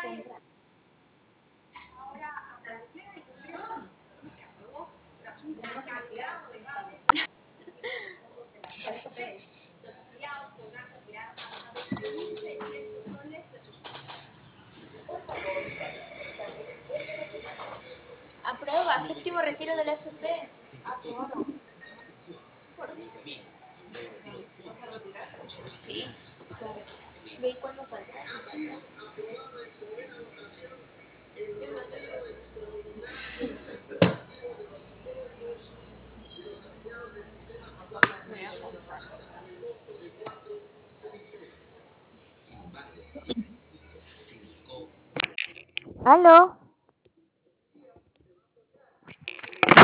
Aprueba, séptimo retiro del FP. Sí. Ve cuándo saldrá. ¿Aló?